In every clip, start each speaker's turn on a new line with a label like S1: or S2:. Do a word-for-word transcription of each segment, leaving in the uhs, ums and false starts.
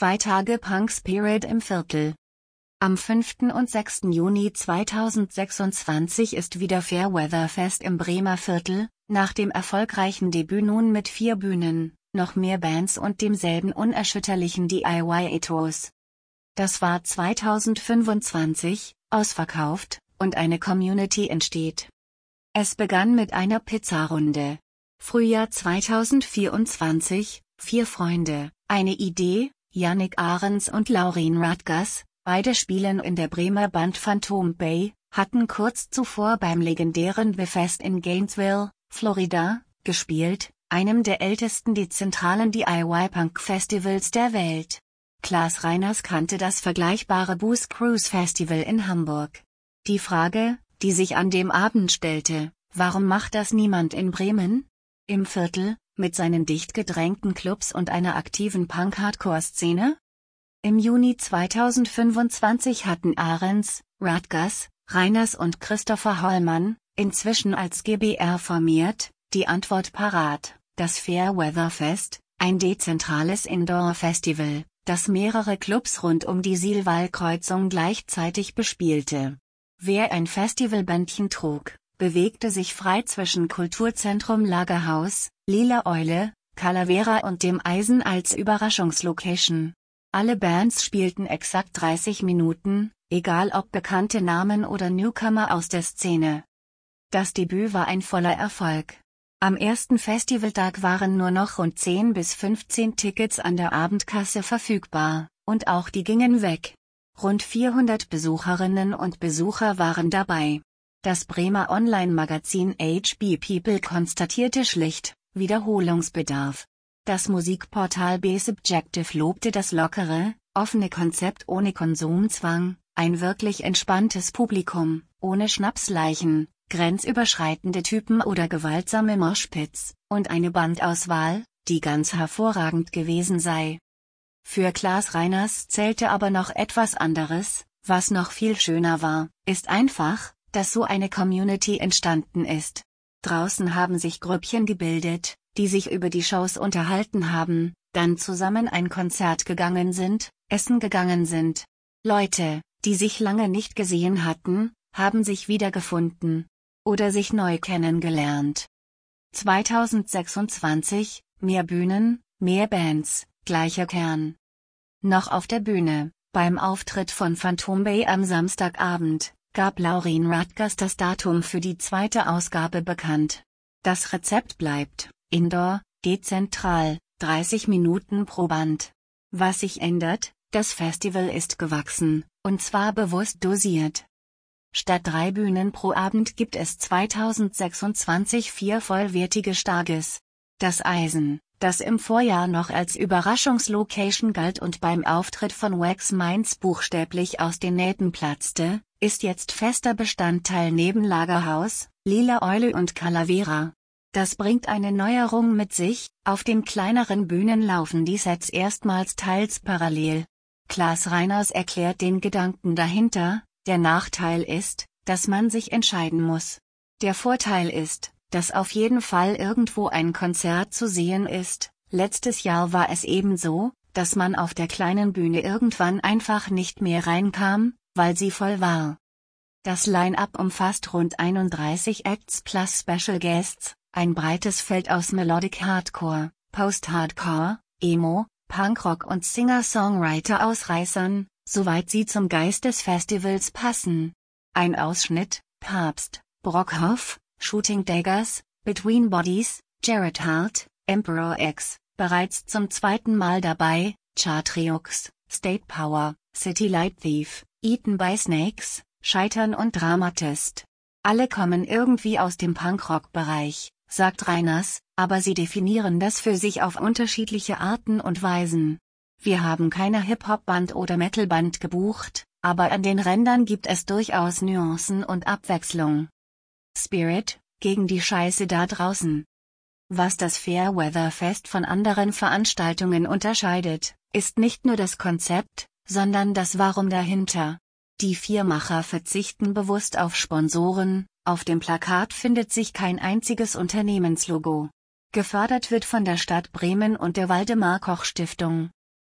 S1: Zwei Tage Punk Spirit im Viertel. Am fünften und sechsten Juni zweitausendsechsundzwanzig ist wieder Fairweather-Fest im Bremer Viertel, nach dem erfolgreichen Debüt nun mit vier Bühnen, noch mehr Bands und demselben unerschütterlichen D I Y-Ethos. Das war zweitausendfünfundzwanzig, ausverkauft, und eine Community entsteht. Es begann mit einer Pizzarunde. Frühjahr zweitausendvierundzwanzig, vier Freunde, eine Idee, Yannick Ahrens und Laurin Radgas, beide spielen in der Bremer Band Phantom Bay, hatten kurz zuvor beim legendären B-Fest in Gainesville, Florida, gespielt, einem der ältesten dezentralen D I Y-Punk-Festivals der Welt. Klaas Reiners kannte das vergleichbare Booze Cruise Festival in Hamburg. Die Frage, die sich an dem Abend stellte, warum macht das niemand in Bremen? Im Viertel, mit seinen dicht gedrängten Clubs und einer aktiven Punk-Hardcore-Szene? Im Juni zweitausendfünfundzwanzig hatten Ahrens, Radgas, Reiners und Christopher Hollmann, inzwischen als G B R formiert, die Antwort parat: das Fairweather-Fest, ein dezentrales Indoor-Festival, das mehrere Clubs rund um die Sihlwall-Kreuzung gleichzeitig bespielte. Wer ein Festivalbändchen trug, bewegte sich frei zwischen Kulturzentrum Lagerhaus, Lila Eule, Calavera und dem Eisen als Überraschungslocation. Alle Bands spielten exakt dreißig Minuten, egal ob bekannte Namen oder Newcomer aus der Szene. Das Debüt war ein voller Erfolg. Am ersten Festivaltag waren nur noch rund zehn bis fünfzehn Tickets an der Abendkasse verfügbar, und auch die gingen weg. Rund vierhundert Besucherinnen und Besucher waren dabei. Das Bremer Online-Magazin H B People konstatierte schlicht: Wiederholungsbedarf. Das Musikportal B-Subjective lobte das lockere, offene Konzept ohne Konsumzwang, ein wirklich entspanntes Publikum, ohne Schnapsleichen, grenzüberschreitende Typen oder gewaltsame Moshpits, und eine Bandauswahl, die ganz hervorragend gewesen sei. Für Klaas Reiners zählte aber noch etwas anderes: was noch viel schöner war, ist einfach, dass so eine Community entstanden ist. Draußen haben sich Grüppchen gebildet, die sich über die Shows unterhalten haben, dann zusammen ein Konzert gegangen sind, essen gegangen sind. Leute, die sich lange nicht gesehen hatten, haben sich wiedergefunden. Oder sich neu kennengelernt. zweitausendsechsundzwanzig, mehr Bühnen, mehr Bands, gleicher Kern. Noch auf der Bühne, beim Auftritt von Phantom Bay am Samstagabend, gab Laurin Radgas das Datum für die zweite Ausgabe bekannt. Das Rezept bleibt: Indoor, dezentral, dreißig Minuten pro Band. Was sich ändert: das Festival ist gewachsen, und zwar bewusst dosiert. Statt drei Bühnen pro Abend gibt es zweitausendsechsundzwanzig vier vollwertige Stages. Das Eisen, das im Vorjahr noch als Überraschungslocation galt und beim Auftritt von Wax Minds buchstäblich aus den Nähten platzte, ist jetzt fester Bestandteil neben Lagerhaus, Lila Eule und Calavera. Das bringt eine Neuerung mit sich: auf den kleineren Bühnen laufen die Sets erstmals teils parallel. Klaas Reiners erklärt den Gedanken dahinter: der Nachteil ist, dass man sich entscheiden muss. Der Vorteil ist, dass auf jeden Fall irgendwo ein Konzert zu sehen ist. Letztes Jahr war es eben so, dass man auf der kleinen Bühne irgendwann einfach nicht mehr reinkam, weil sie voll war. Das Line-Up umfasst rund einunddreißig Acts plus Special Guests, ein breites Feld aus Melodic Hardcore, Post-Hardcore, Emo, Punkrock und Singer-Songwriter-Ausreißern, soweit sie zum Geist des Festivals passen. Ein Ausschnitt: Papst, Brockhoff, Shooting Daggers, Between Bodies, Jared Hart, Emperor X, bereits zum zweiten Mal dabei, Chartreux, State Power, City Light Thief, Eaten by Snakes, Scheitern und Dramatist. Alle kommen irgendwie aus dem Punkrock-Bereich, sagt Reiners, aber sie definieren das für sich auf unterschiedliche Arten und Weisen. Wir haben keine Hip-Hop-Band oder Metal-Band gebucht, aber an den Rändern gibt es durchaus Nuancen und Abwechslung. Spirit, gegen die Scheiße da draußen. Was das Fairweather-Fest von anderen Veranstaltungen unterscheidet, ist nicht nur das Konzept, sondern das Warum dahinter. Die vier Macher verzichten bewusst auf Sponsoren, auf dem Plakat findet sich kein einziges Unternehmenslogo. Gefördert wird von der Stadt Bremen und der Waldemar-Koch-Stiftung.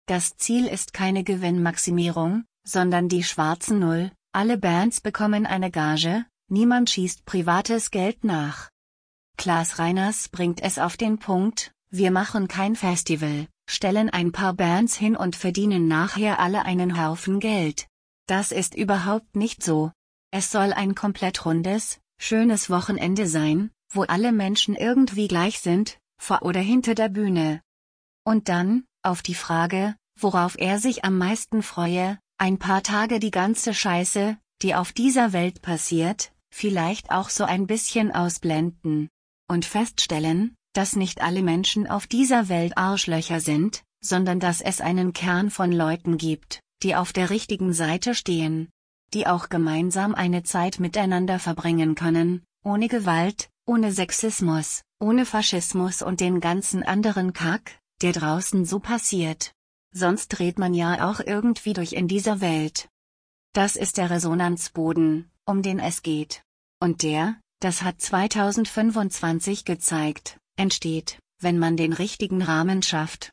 S1: Das Ziel ist keine Gewinnmaximierung, sondern die schwarze Null, alle Bands bekommen eine Gage, niemand schießt privates Geld nach. Klaas Reiners bringt es auf den Punkt: Wir machen kein Festival, stellen ein paar Bands hin und verdienen nachher alle einen Haufen Geld. Das ist überhaupt nicht so. Es soll ein komplett rundes, schönes Wochenende sein, wo alle Menschen irgendwie gleich sind, vor oder hinter der Bühne. Und dann, auf die Frage, worauf er sich am meisten freue, ein paar Tage die ganze Scheiße, die auf dieser Welt passiert, vielleicht auch so ein bisschen ausblenden. Und feststellen, dass nicht alle Menschen auf dieser Welt Arschlöcher sind, sondern dass es einen Kern von Leuten gibt, die auf der richtigen Seite stehen. Die auch gemeinsam eine Zeit miteinander verbringen können, ohne Gewalt, ohne Sexismus, ohne Faschismus und den ganzen anderen Kack, der draußen so passiert. Sonst dreht man ja auch irgendwie durch in dieser Welt. Das ist der Resonanzboden, um den es geht. Und der, das hat zweitausendfünfundzwanzig gezeigt, entsteht, wenn man den richtigen Rahmen schafft.